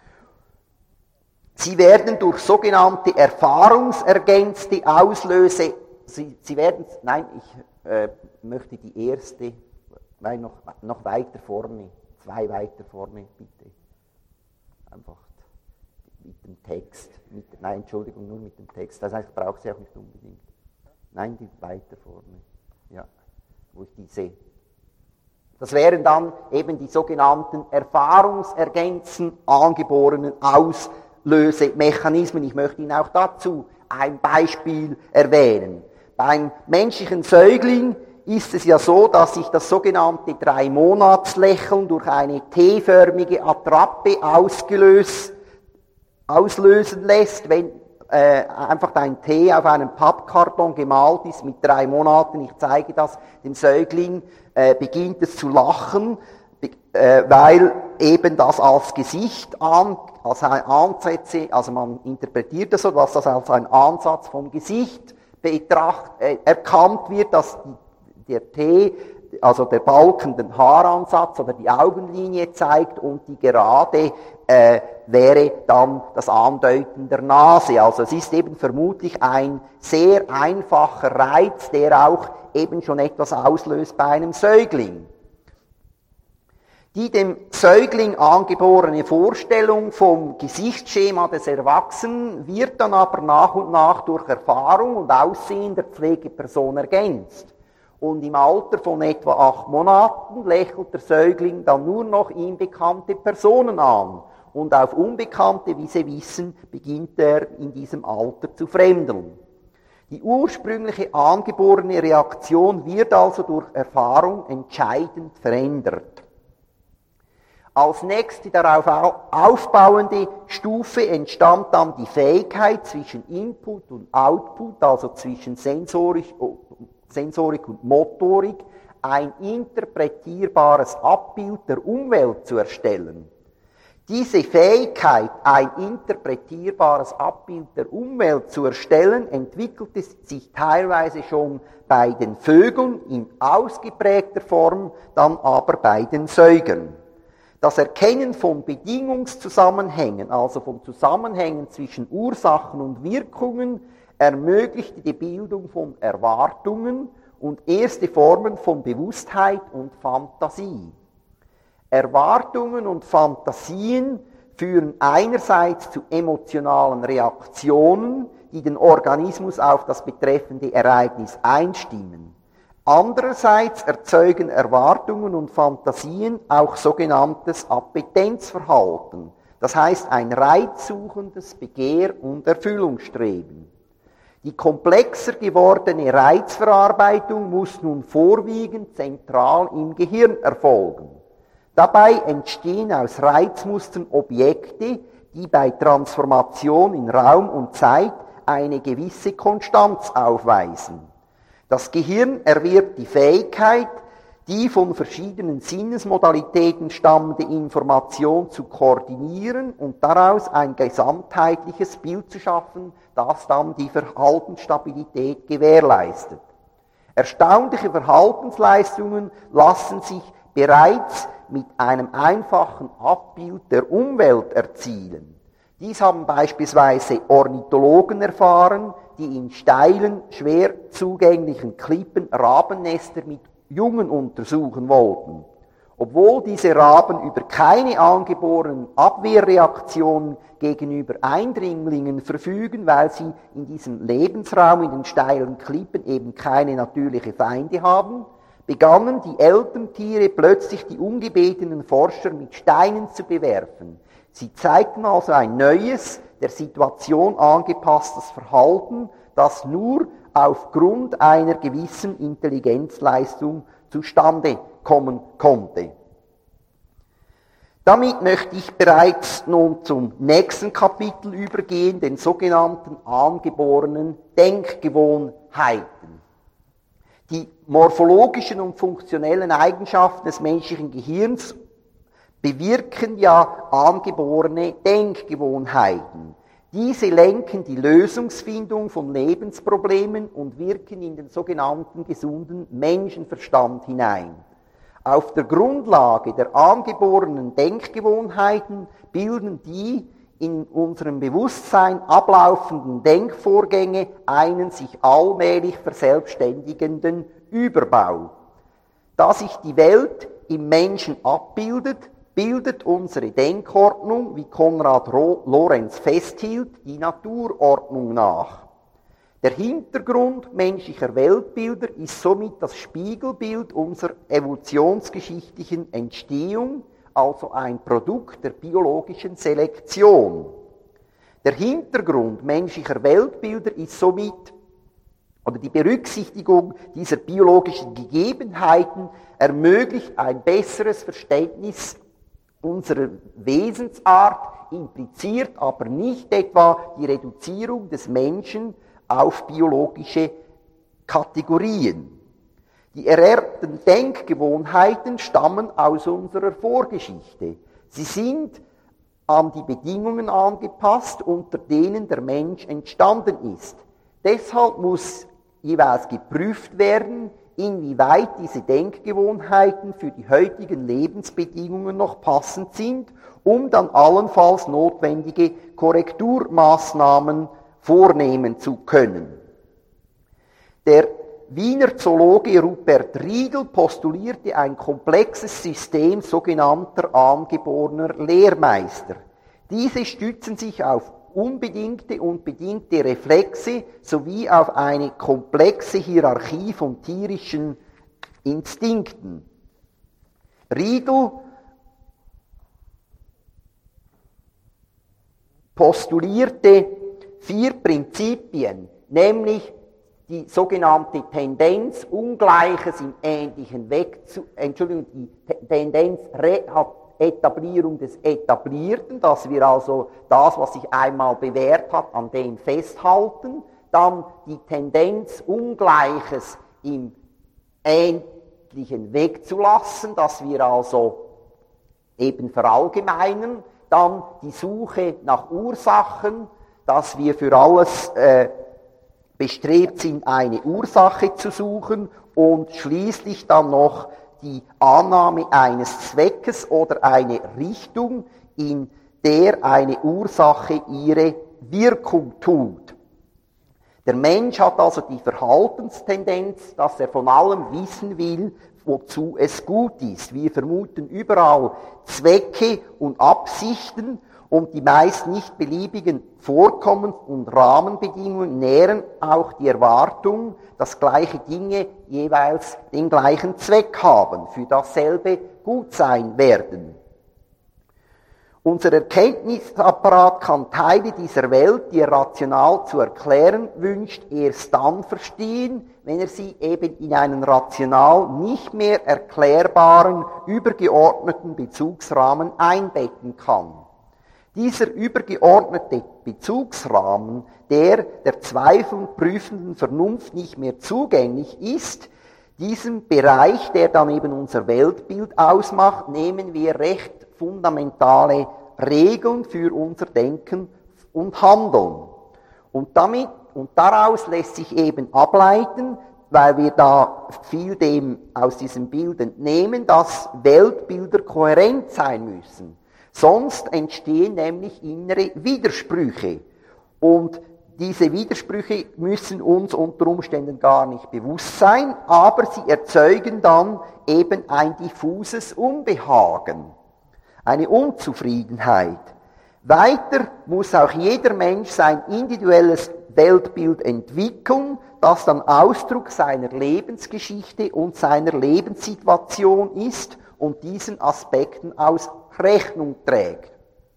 Sie werden durch sogenannte erfahrungsergänzte Auslöse, Sie, Sie werden, nein, ich äh, möchte die erste, nein, noch, noch weiter vorne, zwei weiter vorne, bitte. Einfach mit dem Text, mit, nein, Entschuldigung, nur mit dem Text, das heißt, ich brauche sie auch nicht unbedingt. Nein, die weiter vorne, ja, wo ich diese, das wären dann eben die sogenannten erfahrungsergänzend angeborenen Auslöse, Lösemechanismen. Ich möchte Ihnen auch dazu ein Beispiel erwähnen. Beim menschlichen Säugling ist es ja so, dass sich das sogenannte Drei-Monats-Lächeln durch eine T-förmige Attrappe ausgelöst, auslösen lässt, wenn äh, einfach ein T auf einem Pappkarton gemalt ist mit drei Monaten. Ich zeige das dem Säugling, äh, beginnt es zu lachen, äh, weil eben das als Gesicht an als ein Ansätze, also man interpretiert das so, dass das als ein Ansatz vom Gesicht betracht, äh, erkannt wird, dass die, der T also der Balken den Haaransatz oder die Augenlinie zeigt und die Gerade äh, wäre dann das Andeuten der Nase. Also es ist eben vermutlich ein sehr einfacher Reiz, der auch eben schon etwas auslöst bei einem Säugling. Die dem Säugling angeborene Vorstellung vom Gesichtsschema des Erwachsenen wird dann aber nach und nach durch Erfahrung und Aussehen der Pflegeperson ergänzt. Und im Alter von etwa acht Monaten lächelt der Säugling dann nur noch ihm bekannte Personen an. Und auf Unbekannte, wie Sie wissen, beginnt er in diesem Alter zu fremdeln. Die ursprüngliche angeborene Reaktion wird also durch Erfahrung entscheidend verändert. Als nächste darauf aufbauende Stufe entstand dann die Fähigkeit zwischen Input und Output, also zwischen Sensorik, Sensorik und Motorik, ein interpretierbares Abbild der Umwelt zu erstellen. Diese Fähigkeit, ein interpretierbares Abbild der Umwelt zu erstellen, entwickelte sich teilweise schon bei den Vögeln in ausgeprägter Form, dann aber bei den Säugern. Das Erkennen von Bedingungszusammenhängen, also von Zusammenhängen zwischen Ursachen und Wirkungen, ermöglichte die Bildung von Erwartungen und erste Formen von Bewusstheit und Fantasie. Erwartungen und Fantasien führen einerseits zu emotionalen Reaktionen, die den Organismus auf das betreffende Ereignis einstimmen. Andererseits erzeugen Erwartungen und Fantasien auch sogenanntes Appetenzverhalten, das heißt ein reizsuchendes Begehr- und Erfüllungsstreben. Die komplexer gewordene Reizverarbeitung muss nun vorwiegend zentral im Gehirn erfolgen. Dabei entstehen aus Reizmustern Objekte, die bei Transformation in Raum und Zeit eine gewisse Konstanz aufweisen. Das Gehirn erwirbt die Fähigkeit, die von verschiedenen Sinnesmodalitäten stammende Information zu koordinieren und daraus ein gesamtheitliches Bild zu schaffen, das dann die Verhaltensstabilität gewährleistet. Erstaunliche Verhaltensleistungen lassen sich bereits mit einem einfachen Abbild der Umwelt erzielen. Dies haben beispielsweise Ornithologen erfahren, die in steilen, schwer zugänglichen Klippen Rabennester mit Jungen untersuchen wollten. Obwohl diese Raben über keine angeborenen Abwehrreaktionen gegenüber Eindringlingen verfügen, weil sie in diesem Lebensraum, in den steilen Klippen eben keine natürlichen Feinde haben, begannen die Elterntiere plötzlich die ungebetenen Forscher mit Steinen zu bewerfen. Sie zeigten also ein neues, der Situation angepasstes Verhalten, das nur aufgrund einer gewissen Intelligenzleistung zustande kommen konnte. Damit möchte ich bereits nun zum nächsten Kapitel übergehen, den sogenannten angeborenen Denkgewohnheiten. Die morphologischen und funktionellen Eigenschaften des menschlichen Gehirns bewirken ja angeborene Denkgewohnheiten. Diese lenken die Lösungsfindung von Lebensproblemen und wirken in den sogenannten gesunden Menschenverstand hinein. Auf der Grundlage der angeborenen Denkgewohnheiten bilden die in unserem Bewusstsein ablaufenden Denkvorgänge einen sich allmählich verselbstständigenden Überbau. Da sich die Welt im Menschen abbildet, bildet unsere Denkordnung, wie Konrad Lorenz festhielt, die Naturordnung nach. Der Hintergrund menschlicher Weltbilder ist somit das Spiegelbild unserer evolutionsgeschichtlichen Entstehung, also ein Produkt der biologischen Selektion. Der Hintergrund menschlicher Weltbilder ist somit, oder die Berücksichtigung dieser biologischen Gegebenheiten ermöglicht ein besseres Verständnis unserer Wesensart, impliziert aber nicht etwa die Reduzierung des Menschen auf biologische Kategorien. Die ererbten Denkgewohnheiten stammen aus unserer Vorgeschichte. Sie sind an die Bedingungen angepasst, unter denen der Mensch entstanden ist. Deshalb muss jeweils geprüft werden, inwieweit diese Denkgewohnheiten für die heutigen Lebensbedingungen noch passend sind, um dann allenfalls notwendige Korrekturmaßnahmen vornehmen zu können. Der Wiener Zoologe Rupert Riedl postulierte ein komplexes System sogenannter angeborener Lehrmeister. Diese stützen sich auf unbedingte und bedingte Reflexe sowie auf eine komplexe Hierarchie von tierischen Instinkten. Riedl postulierte vier Prinzipien, nämlich die sogenannte Tendenz, Ungleiches im ähnlichen Weg zu, Entschuldigung, die Tendenz Etablierung des Etablierten, dass wir also das, was sich einmal bewährt hat, an dem festhalten, dann die Tendenz, Ungleiches im ähnlichen Weg zu lassen, dass wir also eben verallgemeinern, dann die Suche nach Ursachen, dass wir für alles äh, bestrebt sind, eine Ursache zu suchen und schließlich dann noch die Annahme eines Zweckes oder eine Richtung, in der eine Ursache ihre Wirkung tut. Der Mensch hat also die Verhaltenstendenz, dass er von allem wissen will, wozu es gut ist. Wir vermuten überall Zwecke und Absichten, und die meist nicht beliebigen Vorkommens- und Rahmenbedingungen nähren auch die Erwartung, dass gleiche Dinge jeweils den gleichen Zweck haben, für dasselbe gut sein werden. Unser Erkenntnisapparat kann Teile dieser Welt, die er rational zu erklären wünscht, erst dann verstehen, wenn er sie eben in einen rational nicht mehr erklärbaren, übergeordneten Bezugsrahmen einbetten kann. Dieser übergeordnete Bezugsrahmen, der der zweifelnd prüfenden Vernunft nicht mehr zugänglich ist, diesen Bereich, der dann eben unser Weltbild ausmacht, nehmen wir recht fundamentale Regeln für unser Denken und Handeln. Und damit und daraus lässt sich eben ableiten, weil wir da viel dem aus diesem Bild entnehmen, dass Weltbilder kohärent sein müssen. Sonst entstehen nämlich innere Widersprüche. Und diese Widersprüche müssen uns unter Umständen gar nicht bewusst sein, aber sie erzeugen dann eben ein diffuses Unbehagen, eine Unzufriedenheit. Weiter muss auch jeder Mensch sein individuelles Weltbild entwickeln, das dann Ausdruck seiner Lebensgeschichte und seiner Lebenssituation ist und diesen Aspekten aus Rechnung trägt.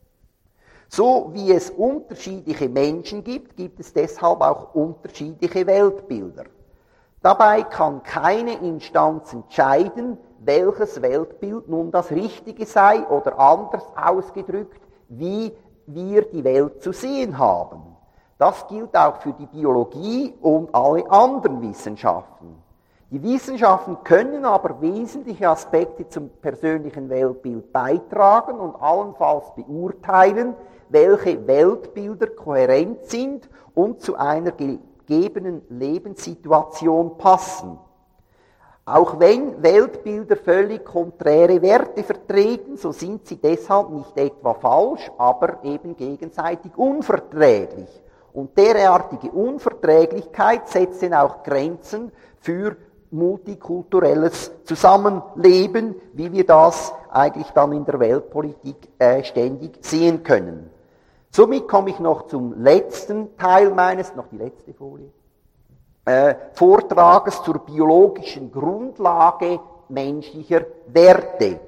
So wie es unterschiedliche Menschen gibt, gibt es deshalb auch unterschiedliche Weltbilder. Dabei kann keine Instanz entscheiden, welches Weltbild nun das Richtige sei oder anders ausgedrückt, wie wir die Welt zu sehen haben. Das gilt auch für die Biologie und alle anderen Wissenschaften. Die Wissenschaften können aber wesentliche Aspekte zum persönlichen Weltbild beitragen und allenfalls beurteilen, welche Weltbilder kohärent sind und zu einer gegebenen Lebenssituation passen. Auch wenn Weltbilder völlig konträre Werte vertreten, so sind sie deshalb nicht etwa falsch, aber eben gegenseitig unverträglich. Und derartige Unverträglichkeit setzt dann auch Grenzen für multikulturelles Zusammenleben, wie wir das eigentlich dann in der Weltpolitik äh, ständig sehen können. Somit komme ich noch zum letzten Teil meines, noch die letzte Folie, äh, Vortrages zur biologischen Grundlage menschlicher Werte.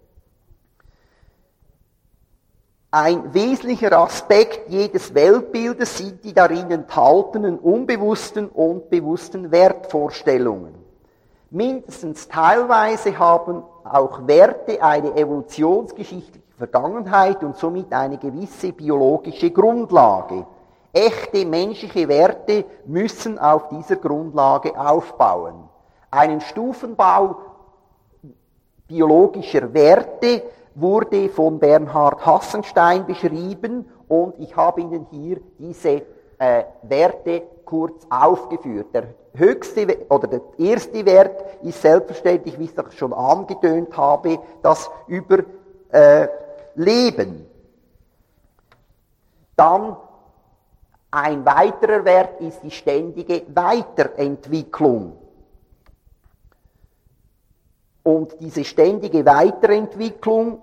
Ein wesentlicher Aspekt jedes Weltbildes sind die darin enthaltenen unbewussten und bewussten Wertvorstellungen. Mindestens teilweise haben auch Werte eine evolutionsgeschichtliche Vergangenheit und somit eine gewisse biologische Grundlage. Echte menschliche Werte müssen auf dieser Grundlage aufbauen. Einen Stufenbau biologischer Werte wurde von Bernhard Hassenstein beschrieben und ich habe Ihnen hier diese äh, Werte kurz aufgeführt. Der höchste oder der erste Wert ist selbstverständlich, wie ich das schon angedeutet habe, das Überleben. Dann ein weiterer Wert ist die ständige Weiterentwicklung. Und diese ständige Weiterentwicklung,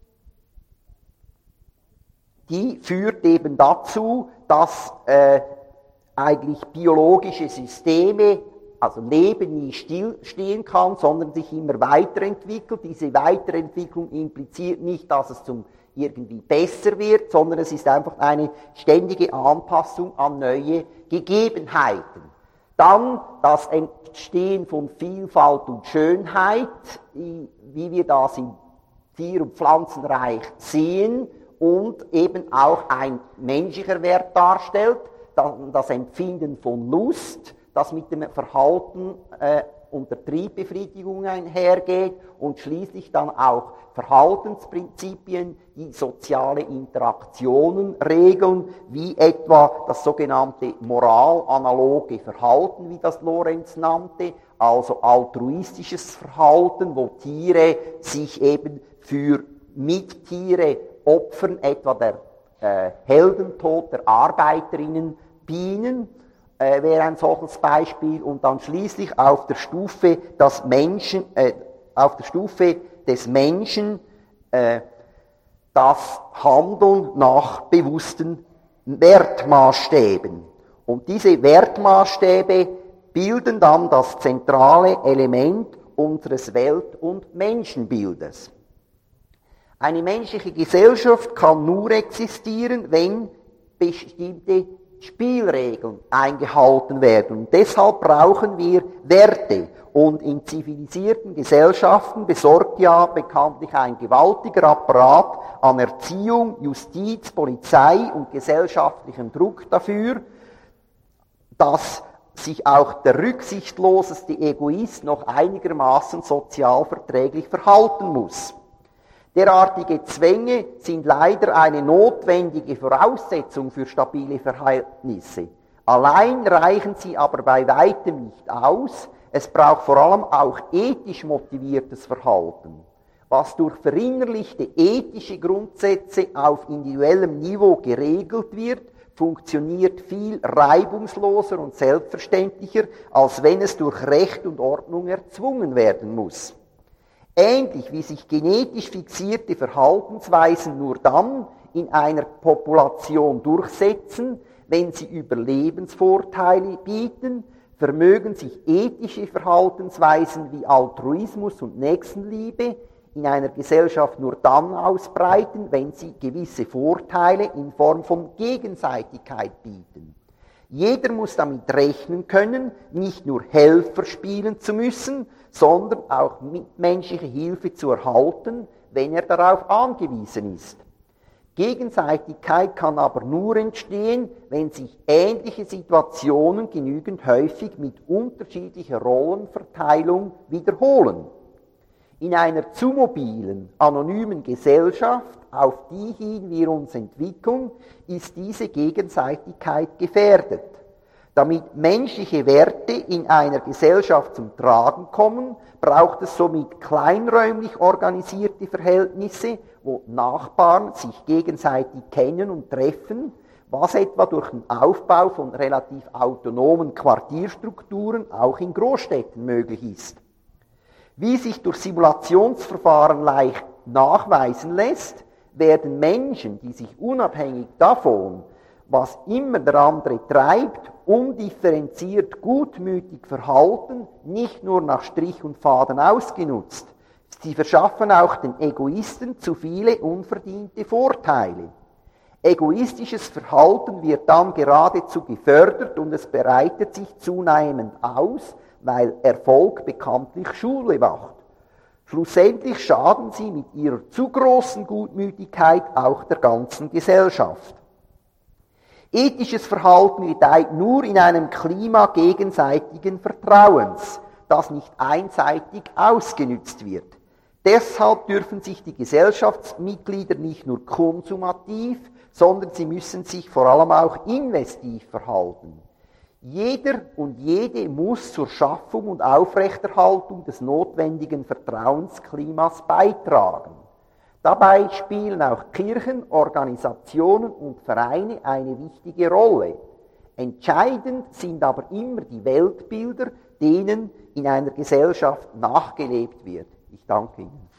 die führt eben dazu, dass äh, eigentlich biologische Systeme, also Leben nie stillstehen kann, sondern sich immer weiterentwickelt. Diese Weiterentwicklung impliziert nicht, dass es zum irgendwie besser wird, sondern es ist einfach eine ständige Anpassung an neue Gegebenheiten. Dann das Entstehen von Vielfalt und Schönheit, wie wir das im Tier- und Pflanzenreich sehen, und eben auch ein menschlicher Wert darstellt, das Empfinden von Lust, das mit dem Verhalten äh, und der Triebbefriedigung einhergeht, und schließlich dann auch Verhaltensprinzipien, die soziale Interaktionen regeln, wie etwa das sogenannte moralanaloge Verhalten, wie das Lorenz nannte, also altruistisches Verhalten, wo Tiere sich eben für Mittiere opfern, etwa der äh, Heldentod der Arbeiterinnen Bienen, äh, wäre ein solches Beispiel, und dann schließlich auf der Stufe, das Menschen, äh, auf der Stufe des Menschen äh, das Handeln nach bewussten Wertmaßstäben. Und diese Wertmaßstäbe bilden dann das zentrale Element unseres Welt- und Menschenbildes. Eine menschliche Gesellschaft kann nur existieren, wenn bestimmte Spielregeln eingehalten werden. Und deshalb brauchen wir Werte. Und in zivilisierten Gesellschaften besorgt ja bekanntlich ein gewaltiger Apparat an Erziehung, Justiz, Polizei und gesellschaftlichem Druck dafür, dass sich auch der rücksichtsloseste Egoist noch einigermaßen sozial verträglich verhalten muss. Derartige Zwänge sind leider eine notwendige Voraussetzung für stabile Verhältnisse. Allein reichen sie aber bei weitem nicht aus. Es braucht vor allem auch ethisch motiviertes Verhalten. Was durch verinnerlichte ethische Grundsätze auf individuellem Niveau geregelt wird, funktioniert viel reibungsloser und selbstverständlicher, als wenn es durch Recht und Ordnung erzwungen werden muss. Ähnlich wie sich genetisch fixierte Verhaltensweisen nur dann in einer Population durchsetzen, wenn sie Überlebensvorteile bieten, vermögen sich ethische Verhaltensweisen wie Altruismus und Nächstenliebe in einer Gesellschaft nur dann ausbreiten, wenn sie gewisse Vorteile in Form von Gegenseitigkeit bieten. Jeder muss damit rechnen können, nicht nur Helfer spielen zu müssen, sondern auch mitmenschliche Hilfe zu erhalten, wenn er darauf angewiesen ist. Gegenseitigkeit kann aber nur entstehen, wenn sich ähnliche Situationen genügend häufig mit unterschiedlicher Rollenverteilung wiederholen. In einer zu mobilen, anonymen Gesellschaft, auf die hin wir uns entwickeln, ist diese Gegenseitigkeit gefährdet. Damit menschliche Werte in einer Gesellschaft zum Tragen kommen, braucht es somit kleinräumlich organisierte Verhältnisse, wo Nachbarn sich gegenseitig kennen und treffen, was etwa durch den Aufbau von relativ autonomen Quartierstrukturen auch in Großstädten möglich ist. Wie sich durch Simulationsverfahren leicht nachweisen lässt, werden Menschen, die sich unabhängig davon, was immer der andere treibt, undifferenziert gutmütig verhalten, nicht nur nach Strich und Faden ausgenutzt. Sie verschaffen auch den Egoisten zu viele unverdiente Vorteile. Egoistisches Verhalten wird dann geradezu gefördert und es breitet sich zunehmend aus, weil Erfolg bekanntlich Schule macht. Schlussendlich schaden sie mit ihrer zu großen Gutmütigkeit auch der ganzen Gesellschaft. Ethisches Verhalten gedeiht nur in einem Klima gegenseitigen Vertrauens, das nicht einseitig ausgenützt wird. Deshalb dürfen sich die Gesellschaftsmitglieder nicht nur konsumativ, sondern sie müssen sich vor allem auch investiv verhalten. Jeder und jede muss zur Schaffung und Aufrechterhaltung des notwendigen Vertrauensklimas beitragen. Dabei spielen auch Kirchen, Organisationen und Vereine eine wichtige Rolle. Entscheidend sind aber immer die Weltbilder, denen in einer Gesellschaft nachgelebt wird. Ich danke Ihnen.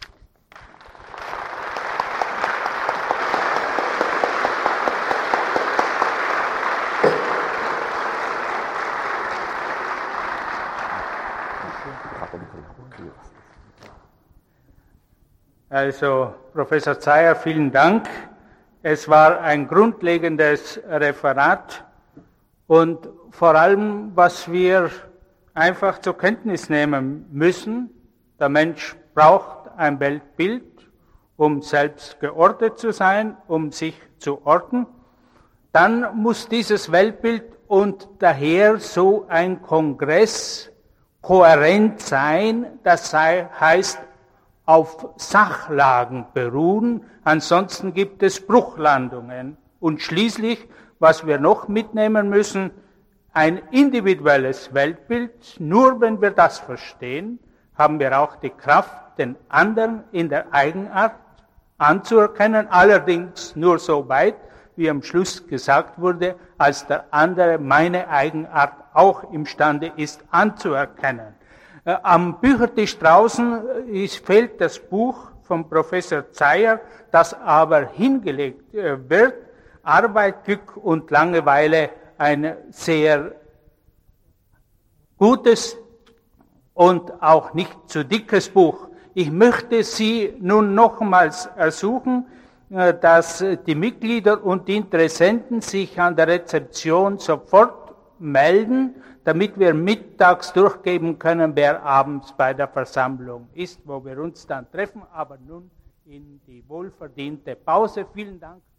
Also, Professor Zeyer, vielen Dank. Es war ein grundlegendes Referat und vor allem, was wir einfach zur Kenntnis nehmen müssen, der Mensch braucht ein Weltbild, um selbst geordnet zu sein, um sich zu ordnen. Dann muss dieses Weltbild und daher so ein Kongress kohärent sein, das heißt auf Sachlagen beruhen, ansonsten gibt es Bruchlandungen. Und schließlich, was wir noch mitnehmen müssen, ein individuelles Weltbild. Nur wenn wir das verstehen, haben wir auch die Kraft, den anderen in der Eigenart anzuerkennen, allerdings nur so weit, wie am Schluss gesagt wurde, als der andere meine Eigenart auch imstande ist anzuerkennen. Äh, am Büchertisch draußen ist, fehlt das Buch von Professor Zeyer, das aber hingelegt äh, wird, Arbeit, Glück und Langeweile, ein sehr gutes und auch nicht zu dickes Buch. Ich möchte Sie nun nochmals ersuchen, dass die Mitglieder und die Interessenten sich an der Rezeption sofort melden, damit wir mittags durchgeben können, wer abends bei der Versammlung ist, wo wir uns dann treffen. Aber nun in die wohlverdiente Pause. Vielen Dank.